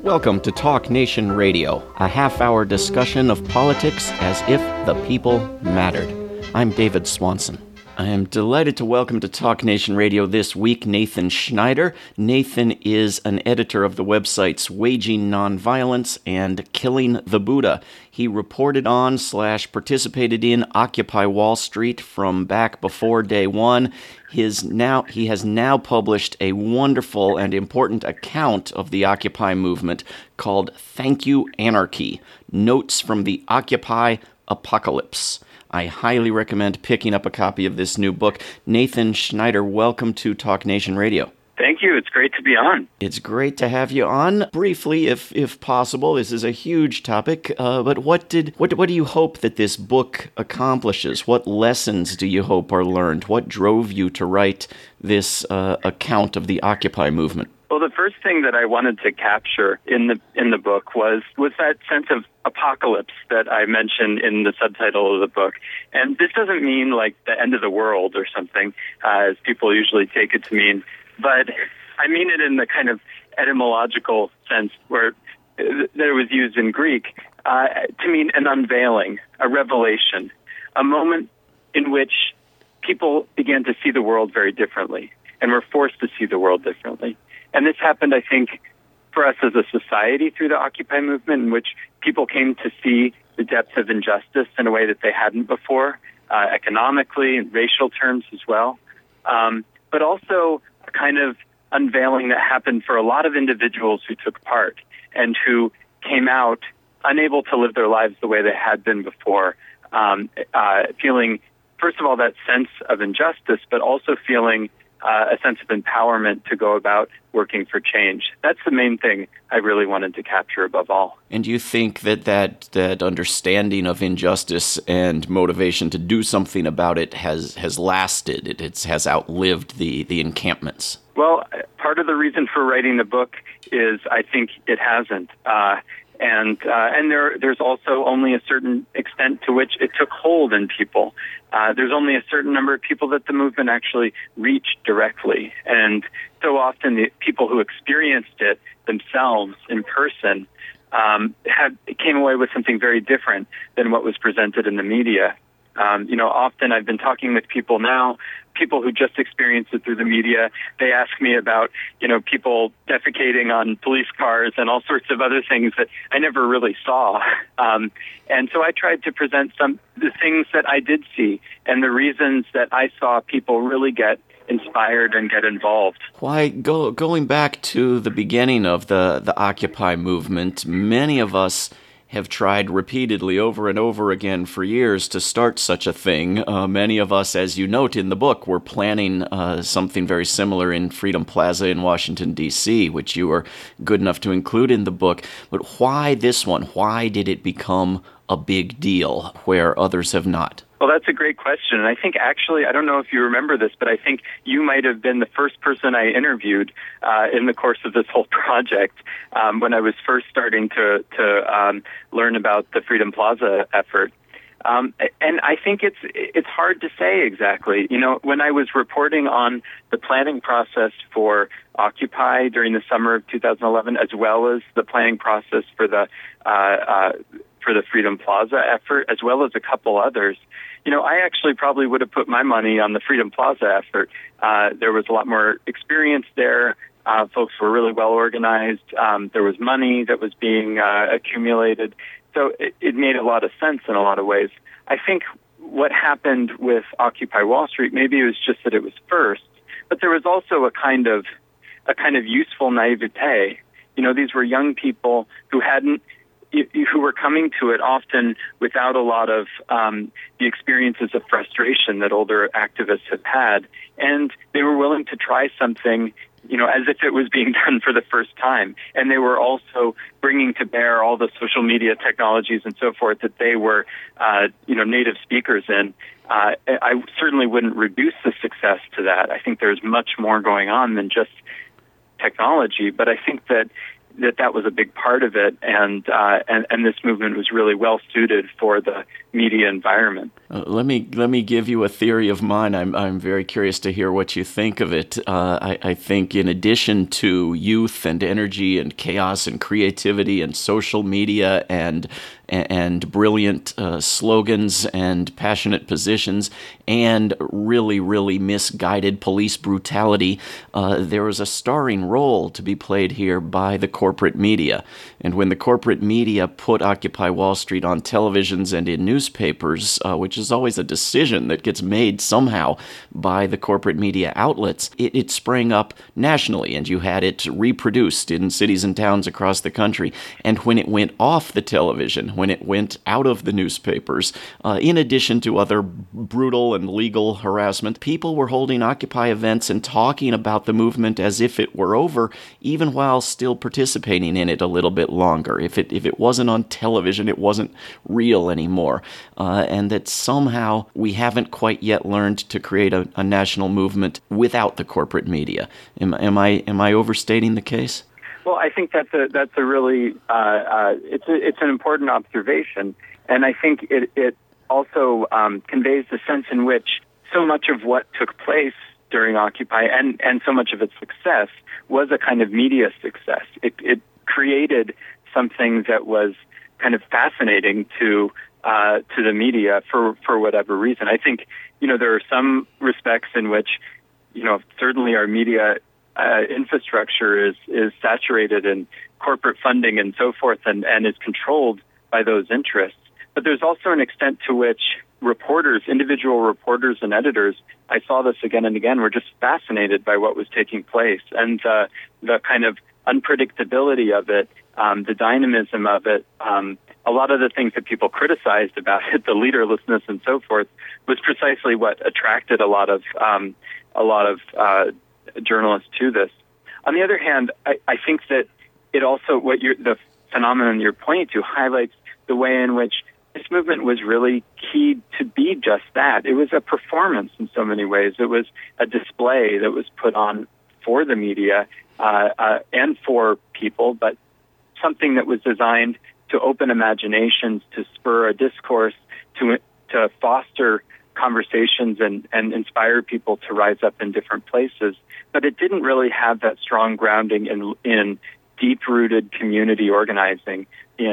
Welcome to Talk Nation Radio, a half-hour discussion of politics as if the people mattered. I'm David Swanson. I am delighted to welcome to Talk Nation Radio this week Nathan Schneider. Nathan is an editor of the websites Waging Nonviolence and Killing the Buddha. He reported on / participated in Occupy Wall Street from back before day one. He has now published a wonderful and important account of the Occupy movement called Thank You Anarchy, Notes from the Occupy Apocalypse. I highly recommend picking up a copy of this new book. Nathan Schneider, welcome to Talk Nation Radio. Thank you. It's great to be on. It's great to have you on. Briefly, if possible, this is a huge topic, but what do you hope that this book accomplishes? What lessons do you hope are learned? What drove you to write this account of the Occupy movement? Well, the first thing that I wanted to capture in the book was that sense of apocalypse that I mentioned in the subtitle of the book. And this doesn't mean like the end of the world or something, as people usually take it to mean, but I mean it in the kind of etymological sense where that it was used in Greek to mean an unveiling, a revelation, a moment in which people began to see the world very differently and were forced to see the world differently. And this happened, I think, for us as a society through the Occupy movement, in which people came to see the depth of injustice in a way that they hadn't before, economically and racial terms as well. But also a kind of unveiling that happened for a lot of individuals who took part and who came out unable to live their lives the way they had been before, feeling, first of all, that sense of injustice, but also feeling a sense of empowerment to go about working for change. That's the main thing I really wanted to capture above all. And do you think that understanding of injustice and motivation to do something about it has lasted? It has outlived the encampments? Well, part of the reason for writing the book is I think it hasn't. And there's also only a certain extent to which it took hold in people. There's only a certain number of people that the movement actually reached directly. And so often the people who experienced it themselves in person came away with something very different than what was presented in the media. Often I've been talking with people now, people who just experienced it through the media. They ask me about, people defecating on police cars and all sorts of other things that I never really saw. And so I tried to present the things that I did see and the reasons that I saw people really get inspired and get involved. Why, going back to the beginning of the Occupy movement, many of us have tried repeatedly over and over again for years to start such a thing. Many of us, as you note in the book, were planning something very similar in Freedom Plaza in Washington, D.C., which you were good enough to include in the book. But why this one? Why did it become a big deal where others have not? Well, that's a great question. And I think actually, I don't know if you remember this, but I think you might have been the first person I interviewed in the course of this whole project when I was first starting to learn about the Freedom Plaza effort. And I think it's hard to say exactly. When I was reporting on the planning process for Occupy during the summer of 2011, as well as the planning process for the Freedom Plaza effort, as well as a couple others, I actually probably would have put my money on the Freedom Plaza effort. There was a lot more experience there. Folks were really well organized. There was money that was being accumulated. So it made a lot of sense in a lot of ways. I think what happened with Occupy Wall Street, maybe it was just that it was first, but there was also a kind of useful naivete. These were young people who were coming to it often without a lot of the experiences of frustration that older activists have had. And they were willing to try something, as if it was being done for the first time. And they were also bringing to bear all the social media technologies and so forth that they were, native speakers in. I certainly wouldn't reduce the success to that. I think there's much more going on than just technology, but I think that was a big part of it, and this movement was really well suited for the media environment. Let me give you a theory of mine. I'm very curious to hear what you think of it. I think in addition to youth and energy and chaos and creativity and social media and brilliant slogans and passionate positions and really, really misguided police brutality, there was a starring role to be played here by the corporate media. And when the corporate media put Occupy Wall Street on televisions and in newspapers, which is always a decision that gets made somehow by the corporate media outlets, it sprang up nationally, and you had it reproduced in cities and towns across the country. And when it went off the television, when it went out of the newspapers, in addition to other brutal and legal harassment, people were holding Occupy events and talking about the movement as if it were over, even while still participating in it a little bit longer. If it wasn't on television, it wasn't real anymore. And that somehow we haven't quite yet learned to create a national movement without the corporate media. Am I overstating the case? Well, I think that's a really it's an important observation, and I think it also conveys the sense in which so much of what took place during Occupy and so much of its success was a kind of media success. It created something that was kind of fascinating to the media for whatever reason. I think there are some respects in which certainly our media infrastructure is saturated in corporate funding and so forth, and is controlled by those interests. But there's also an extent to which individual reporters and editors, I saw this again and again, were just fascinated by what was taking place, and the kind of unpredictability of it, the dynamism of it. A lot of the things that people criticized about it, the leaderlessness and so forth, was precisely what attracted a lot of journalists to this. On the other hand, I think that it also, the phenomenon you're pointing to, highlights the way in which this movement was really keyed to be just that. It was a performance in so many ways. It was a display that was put on for the media and for people, but something that was designed to open imaginations, to spur a discourse, to foster conversations and inspire people to rise up in different places. But it didn't really have that strong grounding in deep-rooted community organizing,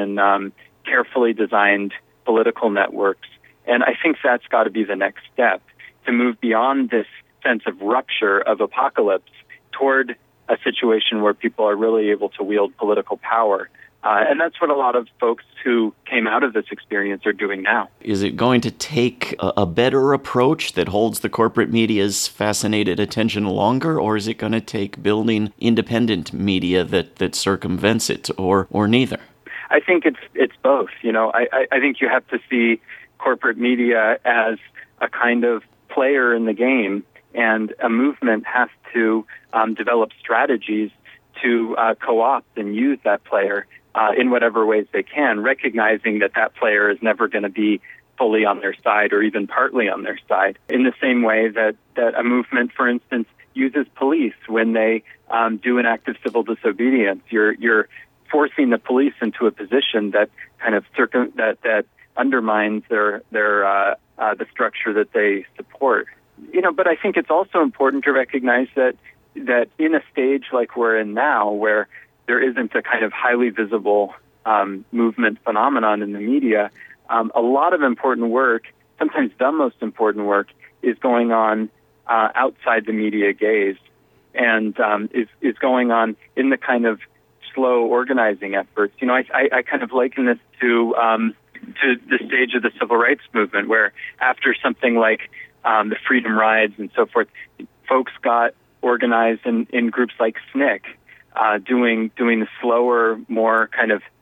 in carefully designed political networks. And I think that's got to be the next step, to move beyond this sense of rupture, of apocalypse, toward a situation where people are really able to wield political power. And that's what a lot of folks who came out of this experience are doing now. Is it going to take a better approach that holds the corporate media's fascinated attention longer, or is it going to take building independent media that circumvents it, or neither? I think it's both. I think you have to see corporate media as a kind of player in the game, and a movement has to develop strategies to co-opt and use that player in whatever ways they can, recognizing that player is never going to be fully on their side or even partly on their side. In the same way that a movement, for instance, uses police when they do an act of civil disobedience. You're forcing the police into a position that kind of that undermines the structure that they support. But I think it's also important to recognize that in a stage like we're in now, where there isn't a kind of highly visible movement phenomenon in the media, a lot of important work, sometimes the most important work, is going on outside the media gaze, and is going on in the kind of slow organizing efforts. I kind of liken this to the stage of the civil rights movement, where after something like the Freedom Rides and so forth, folks got organized in groups like SNCC, doing the slower, more kind of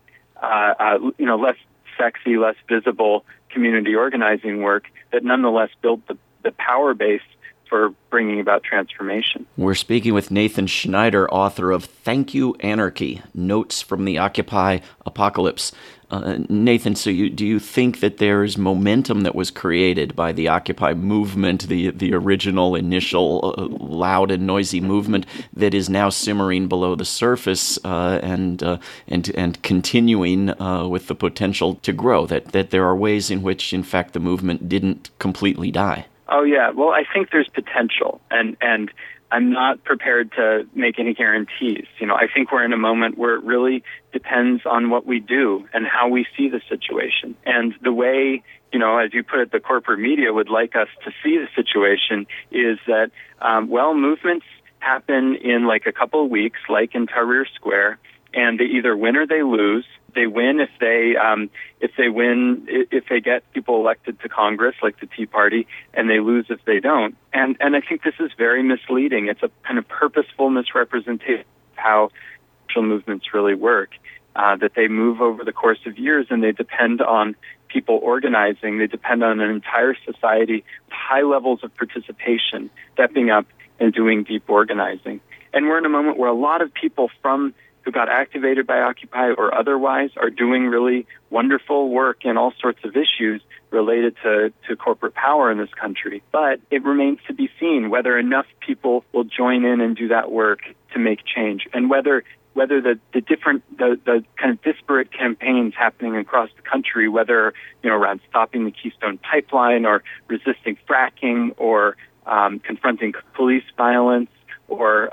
less sexy, less visible community organizing work that nonetheless built the power base for bringing about transformation. We're speaking with Nathan Schneider, author of Thank You, Anarchy, Notes from the Occupy Apocalypse. Nathan, so do you think that there is momentum that was created by the Occupy movement, the original, initial, loud and noisy movement that is now simmering below the surface and continuing with the potential to grow? That there are ways in which, in fact, the movement didn't completely die? Oh, yeah. Well, I think there's potential, and I'm not prepared to make any guarantees. I think we're in a moment where it really depends on what we do and how we see the situation. And the way, as you put it, the corporate media would like us to see the situation is that, movements happen in like a couple of weeks, like in Tahrir Square, and they either win or they lose. They win if they get people elected to Congress, like the Tea Party, and they lose if they don't. And I think this is very misleading. It's a kind of purposeful misrepresentation of how social movements really work, that they move over the course of years and they depend on people organizing. They depend on an entire society with high levels of participation, stepping up and doing deep organizing. And we're in a moment where a lot of people who got activated by Occupy or otherwise are doing really wonderful work in all sorts of issues related to corporate power in this country. But it remains to be seen whether enough people will join in and do that work to make change, and whether the kind of disparate campaigns happening across the country, whether around stopping the Keystone Pipeline or resisting fracking or confronting police violence or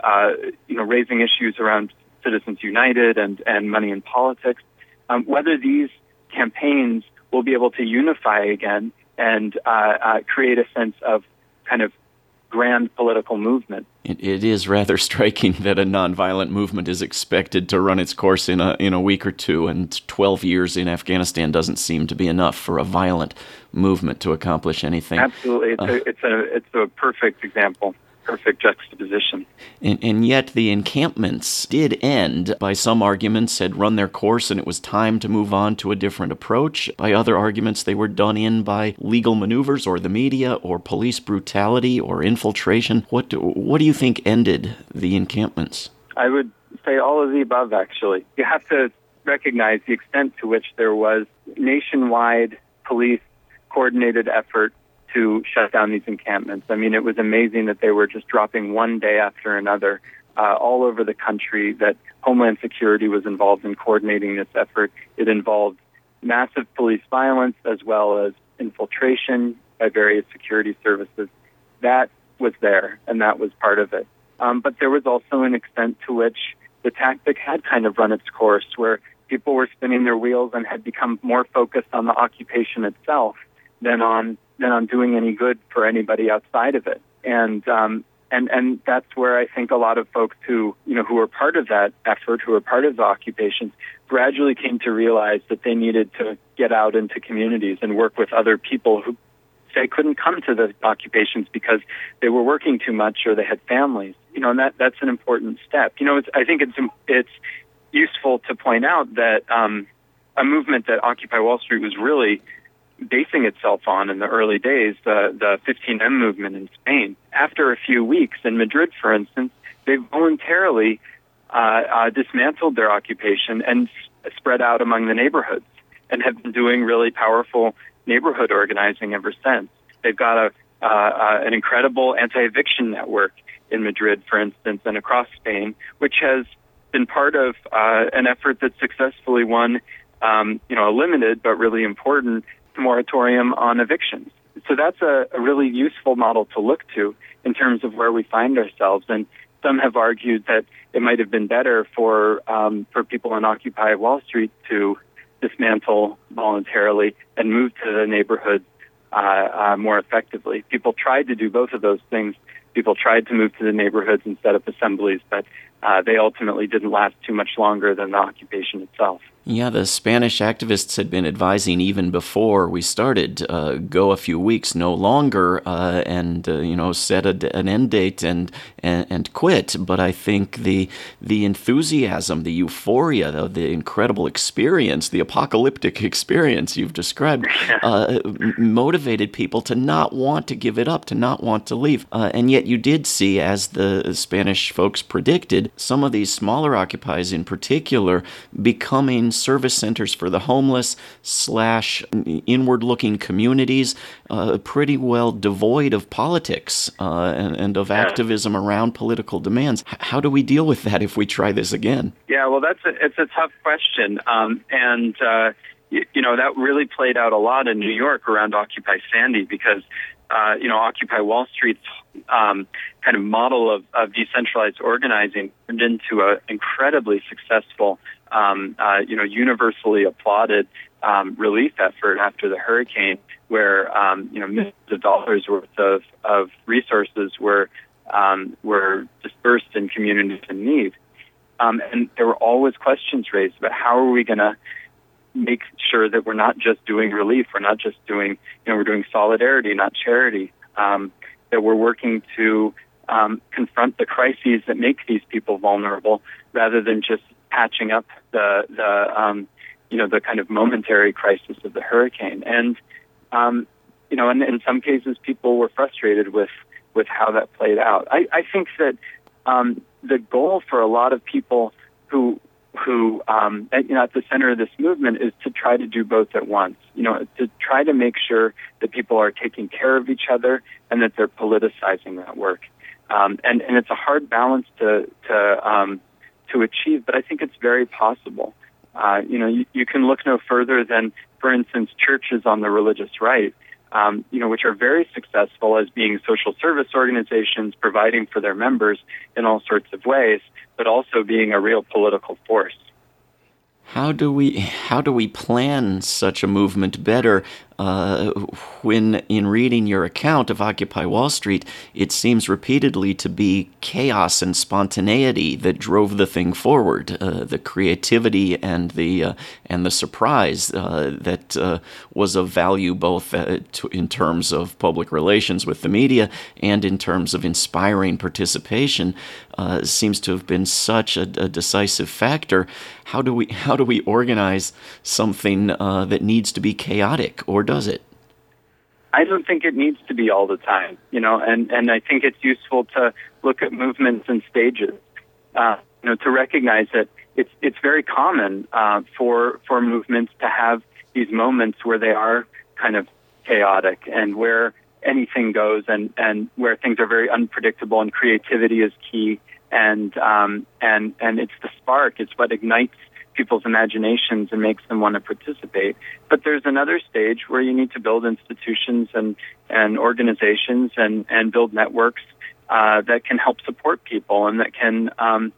raising issues around Citizens United and money in politics, whether these campaigns will be able to unify again and create a sense of kind of grand political movement. It is rather striking that a nonviolent movement is expected to run its course in a week or two, and 12 years in Afghanistan doesn't seem to be enough for a violent movement to accomplish anything. Absolutely, it's a perfect example. Perfect juxtaposition. And yet the encampments did end. By some arguments, had run their course and it was time to move on to a different approach. By other arguments, they were done in by legal maneuvers or the media or police brutality or infiltration. What do you think ended the encampments? I would say all of the above, actually. You have to recognize the extent to which there was nationwide police coordinated effort to shut down these encampments. I mean, it was amazing that they were just dropping one day after another all over the country, that Homeland Security was involved in coordinating this effort. It involved massive police violence as well as infiltration by various security services. That was there, and that was part of it. But there was also an extent to which the tactic had kind of run its course, where people were spinning their wheels and had become more focused on the occupation itself than on doing any good for anybody outside of it. And that's where I think a lot of folks who were part of that effort, who were part of the occupations, gradually came to realize that they needed to get out into communities and work with other people who, say, couldn't come to the occupations because they were working too much or they had families. And that's an important step. I think it's useful to point out that a movement that Occupy Wall Street was really basing itself on in the early days, the 15M movement in Spain. After a few weeks in Madrid, for instance, they voluntarily dismantled their occupation and spread out among the neighborhoods and have been doing really powerful neighborhood organizing ever since. They've got an incredible anti-eviction network in Madrid, for instance, and across Spain, which has been part of an effort that successfully won a limited but really important moratorium on evictions. So that's a really useful model to look to in terms of where we find ourselves. And some have argued that it might have been better for people on Occupy Wall Street to dismantle voluntarily and move to the neighborhoods more effectively. People tried to do both of those things. People tried to move to the neighborhoods and set up assemblies, but they ultimately didn't last too much longer than the occupation itself. Yeah, the Spanish activists had been advising even before we started, go a few weeks, no longer, and set an end date and quit. But I think the enthusiasm, the euphoria, the incredible experience, the apocalyptic experience you've described, motivated people to not want to give it up, to not want to leave. And yet you did see, as the Spanish folks predicted, some of these smaller occupies in particular becoming service centers for the homeless / inward-looking communities, pretty well devoid of politics and of activism around political demands. How do we deal with that if we try this again? Yeah, well, it's a tough question, and that really played out a lot in New York around Occupy Sandy because Occupy Wall Street's kind of model of decentralized organizing turned into an incredibly successful, universally applauded relief effort after the hurricane, where millions of dollars worth of resources were dispersed in communities in need, and there were always questions raised about how are we going to make sure that we're not just doing relief, we're not just doing, we're doing solidarity, not charity, that we're working to confront the crises that make these people vulnerable rather than just patching up the kind of momentary crisis of the hurricane. And, and in some cases people were frustrated with how that played out. I think that the goal for a lot of people who at the center of this movement is to try to do both at once, to try to make sure that people are taking care of each other and that they're politicizing that work. And it's a hard balance to achieve, but I think it's very possible. You can look no further than, for instance, churches on the religious right, which are very successful as being social service organizations, providing for their members in all sorts of ways, but also being a real political force. How do we plan such a movement better when, in reading your account of Occupy Wall Street, it seems repeatedly to be chaos and spontaneity that drove the thing forward, the creativity and the surprise that was of value both in terms of public relations with the media and in terms of inspiring participation, seems to have been such a decisive factor. How do we organize something that needs to be chaotic, or does it? I don't think it needs to be all the time, and I think it's useful to look at movements and stages, to recognize that it's very common for movements to have these moments where they are kind of chaotic and where anything goes and where things are very unpredictable and creativity is key and it's the spark, it's what ignites people's imaginations and makes them want to participate. But there's another stage where you need to build institutions and organizations and build networks that can help support people and that can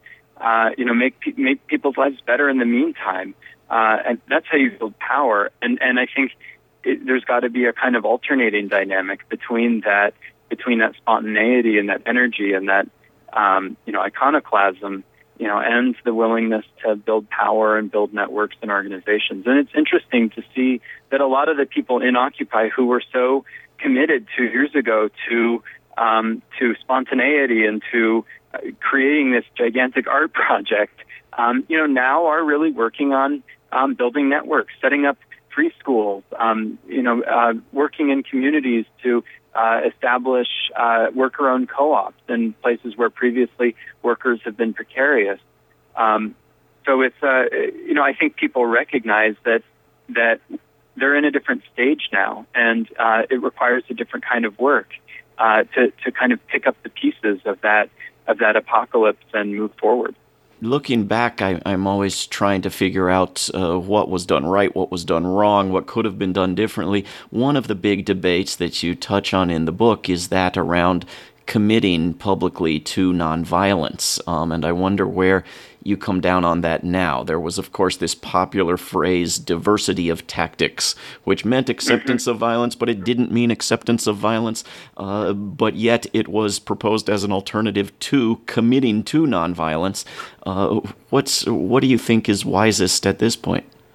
make people's lives better in the meantime. And that's how you build power. And I think there's got to be a kind of alternating dynamic between that spontaneity and that energy and that iconoclasm, and the willingness to build power and build networks and organizations. And it's interesting to see that a lot of the people in Occupy who were so committed 2 years ago to spontaneity and to creating this gigantic art project, now are really working on building networks, setting up free schools, working in communities to establish worker-owned co-ops in places where previously workers have been precarious. So it's, I think people recognize that they're in a different stage now, and it requires a different kind of work to kind of pick up the pieces of that apocalypse and move forward. Looking back, I'm always trying to figure out what was done right, what was done wrong, what could have been done differently. One of the big debates that you touch on in the book is that around committing publicly to nonviolence, and I wonder where you come down on that now. There was, of course, this popular phrase, diversity of tactics, which meant acceptance of violence, but it didn't mean acceptance of violence, but yet it was proposed as an alternative to committing to nonviolence. What do you think is wisest at this point?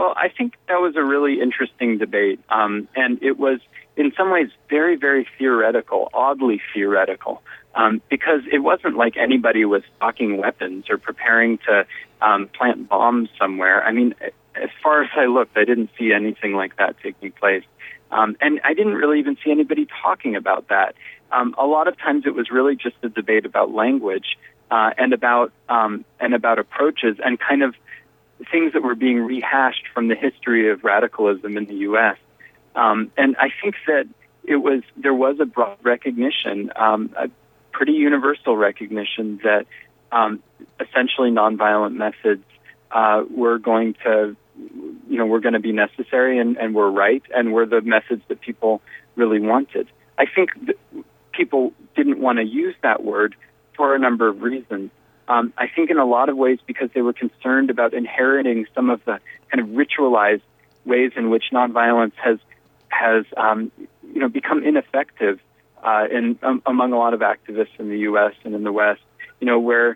Well, I think that was a really interesting debate, and it was in some ways very, very theoretical, oddly theoretical, because it wasn't like anybody was stocking weapons or preparing to plant bombs somewhere. I mean, as far as I looked, I didn't see anything like that taking place. And I didn't really even see anybody talking about that. A lot of times it was really just a debate about language and about approaches and kind of things that were being rehashed from the history of radicalism in the U.S. And I think that there was a broad recognition, a pretty universal recognition that essentially nonviolent methods were going to be necessary and were right and were the methods that people really wanted. I think that people didn't want to use that word for a number of reasons. I think in a lot of ways because they were concerned about inheriting some of the kind of ritualized ways in which nonviolence has become ineffective among a lot of activists in the U.S. and in the West. Where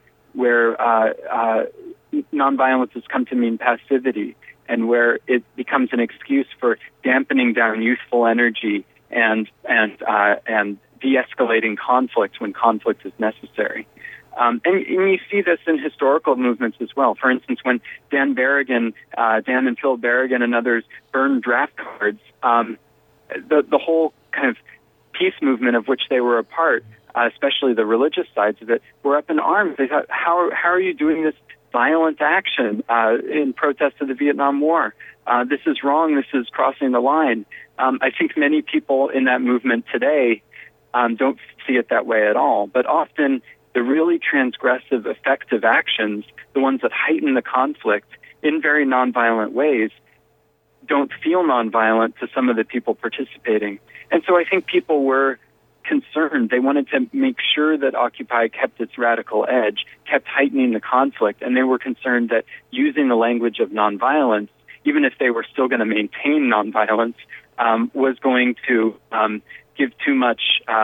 nonviolence has come to mean passivity, and where it becomes an excuse for dampening down youthful energy and de-escalating conflict when conflict is necessary. And you see this in historical movements as well. For instance, when Dan and Phil Berrigan and others burned draft cards, the whole kind of peace movement of which they were a part, especially the religious sides of it, were up in arms. They thought, how are you doing this violent action in protest of the Vietnam War? This is wrong. This is crossing the line. I think many people in that movement today don't see it that way at all. But often the really transgressive, effective actions, the ones that heighten the conflict in very nonviolent ways, don't feel nonviolent to some of the people participating. And so I think people were concerned. They wanted to make sure that Occupy kept its radical edge, kept heightening the conflict, and they were concerned that using the language of nonviolence, even if they were still going to maintain nonviolence, was going to give too much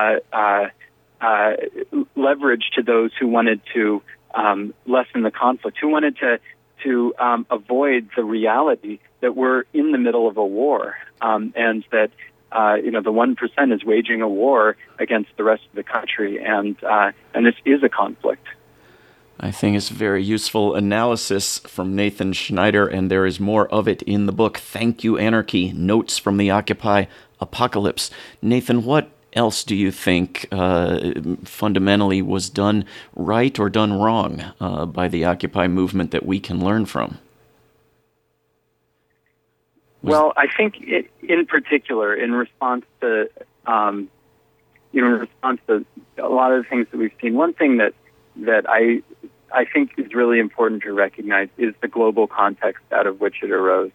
leverage to those who wanted to lessen the conflict, who wanted to avoid the reality that we're in the middle of a war, and that the 1% is waging a war against the rest of the country, and this is a conflict. I think it's very useful analysis from Nathan Schneider, and there is more of it in the book. Thank You, Anarchy, Notes from the Occupy Apocalypse. Nathan, what else do you think fundamentally was done right or done wrong by the Occupy movement that we can learn from? Well, I think in particular, in response to a lot of the things that we've seen, one thing that I think is really important to recognize is the global context out of which it arose.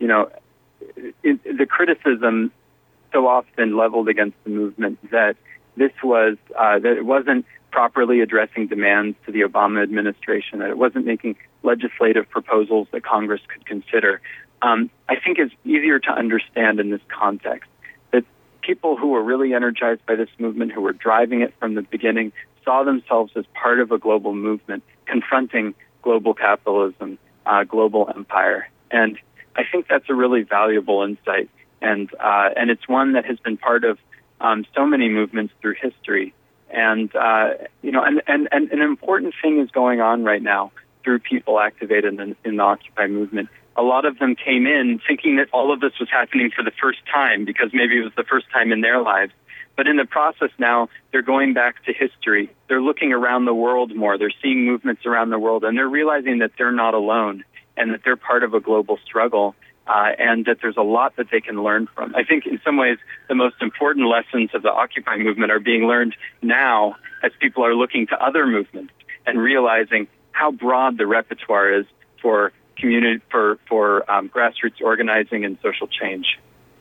The criticism so often leveled against the movement that this was that it wasn't properly addressing demands to the Obama administration, that it wasn't making legislative proposals that Congress could consider. I think is easier to understand in this context. That people who were really energized by this movement, who were driving it from the beginning, saw themselves as part of a global movement, confronting global capitalism, global empire. And I think that's a really valuable insight. And it's one that has been part of so many movements through history. And an important thing is going on right now through people activated in the Occupy movement. A lot of them came in thinking that all of this was happening for the first time because maybe it was the first time in their lives. But in the process now, they're going back to history. They're looking around the world more. They're seeing movements around the world, and they're realizing that they're not alone and that they're part of a global struggle, and that there's a lot that they can learn from. I think in some ways the most important lessons of the Occupy movement are being learned now as people are looking to other movements and realizing how broad the repertoire is for community, for grassroots organizing and social change.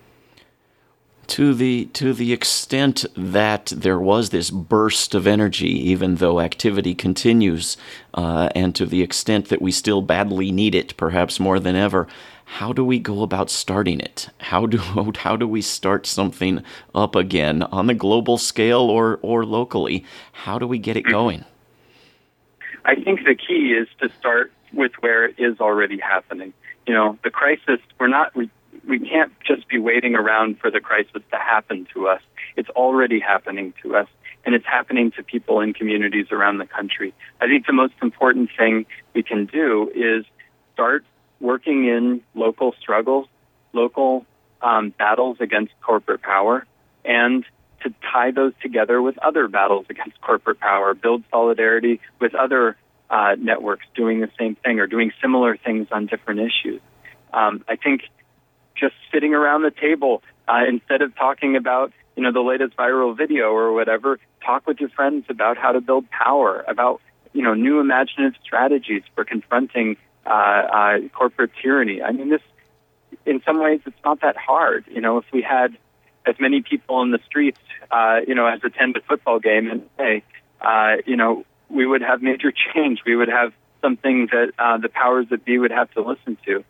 To the extent that there was this burst of energy, even though activity continues, and to the extent that we still badly need it, perhaps more than ever, how do we go about starting it? How do we start something up again on the global scale or locally? How do we get it going? I think the key is to start with where it is already happening. the crisis, we can't just be waiting around for the crisis to happen to us. It's already happening to us, and it's happening to people in communities around the country. I think the most important thing we can do is start working in local struggles, local battles against corporate power, and to tie those together with other battles against corporate power, build solidarity with other networks doing the same thing or doing similar things on different issues. I think just sitting around the table, instead of talking about the latest viral video or whatever, talk with your friends about how to build power, about new imaginative strategies for confronting corporate tyranny. I mean, this, in some ways, it's not that hard. If we had as many people in the streets, as attend a football game and say, we would have major change. We would have something that the powers that be would have to listen to.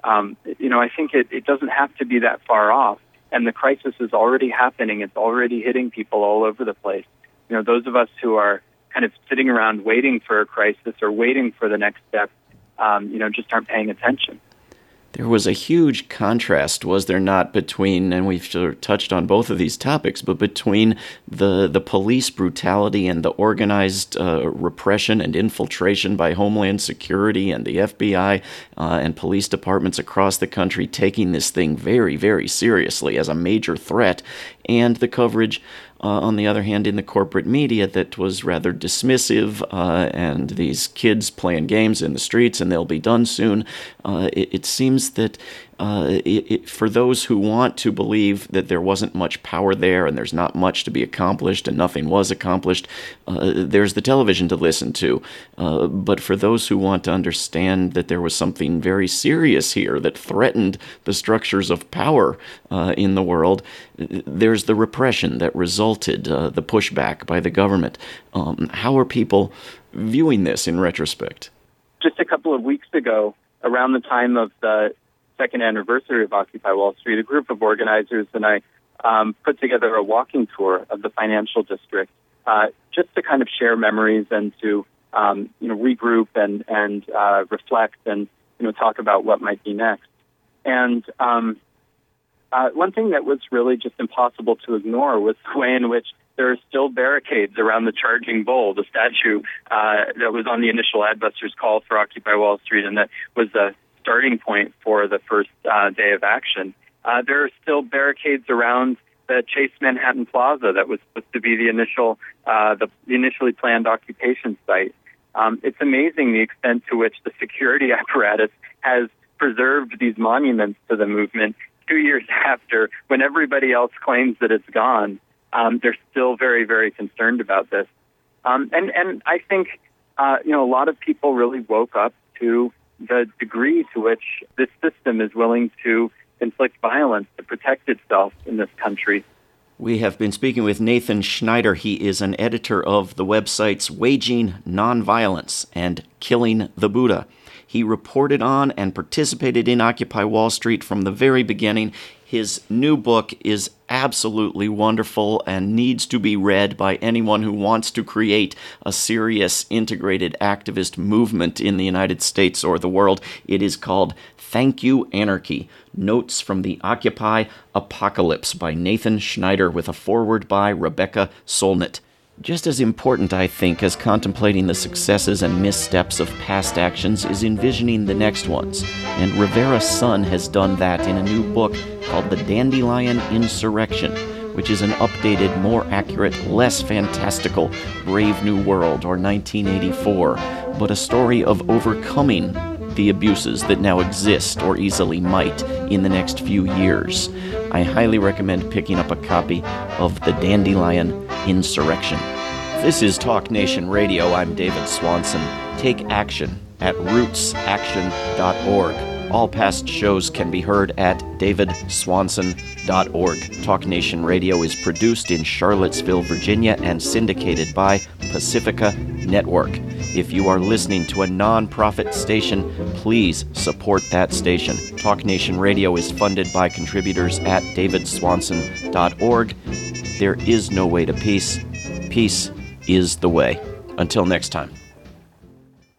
I think it doesn't have to be that far off. And the crisis is already happening. It's already hitting people all over the place. Those of us who are kind of sitting around waiting for a crisis or waiting for the next step, just aren't paying attention. There was a huge contrast, was there not, between, and we've sort of touched on both of these topics, but between the police brutality and the organized repression and infiltration by Homeland Security and the FBI and police departments across the country taking this thing very, very seriously as a major threat, and the coverage on the other hand, in the corporate media that was rather dismissive, and these kids playing games in the streets and they'll be done soon. It seems that for those who want to believe that there wasn't much power there and there's not much to be accomplished and nothing was accomplished, there's the television to listen to. But for those who want to understand that there was something very serious here that threatened the structures of power in the world, there's the repression that resulted, the pushback by the government. How are people viewing this in retrospect? Just a couple of weeks ago, around the time of the second anniversary of Occupy Wall Street, a group of organizers and I put together a walking tour of the financial district, just to kind of share memories and to regroup and reflect and talk about what might be next. And one thing that was really just impossible to ignore was the way in which there are still barricades around the Charging Bull, the statue that was on the initial Adbusters call for Occupy Wall Street, and that was the starting point for the first day of action. There are still barricades around the Chase Manhattan Plaza that was supposed to be the initially planned occupation site. It's amazing the extent to which the security apparatus has preserved these monuments to the movement 2 years after, when everybody else claims that it's gone. They're still very, very concerned about this. And I think, a lot of people really woke up to the degree to which this system is willing to inflict violence to protect itself in this country. We have been speaking with Nathan Schneider. He is an editor of the websites Waging Nonviolence and Killing the Buddha. He reported on and participated in Occupy Wall Street from the very beginning. His new book is absolutely wonderful and needs to be read by anyone who wants to create a serious integrated activist movement in the United States or the world. It is called Thank You, Anarchy, Notes from the Occupy Apocalypse by Nathan Schneider with a foreword by Rebecca Solnit. Just as important, I think, as contemplating the successes and missteps of past actions is envisioning the next ones. And Rivera Sun has done that in a new book called The Dandelion Insurrection, which is an updated, more accurate, less fantastical Brave New World or 1984, but a story of overcoming the abuses that now exist or easily might in the next few years. I highly recommend picking up a copy of The Dandelion Insurrection. This is Talk Nation Radio. I'm David Swanson. Take action at rootsaction.org. All past shows can be heard at davidswanson.org. Talk Nation Radio is produced in Charlottesville, Virginia, and syndicated by Pacifica Network. If you are listening to a non-profit station, please support that station. Talk Nation Radio is funded by contributors at davidswanson.org. There is no way to peace. Peace is the way. Until next time.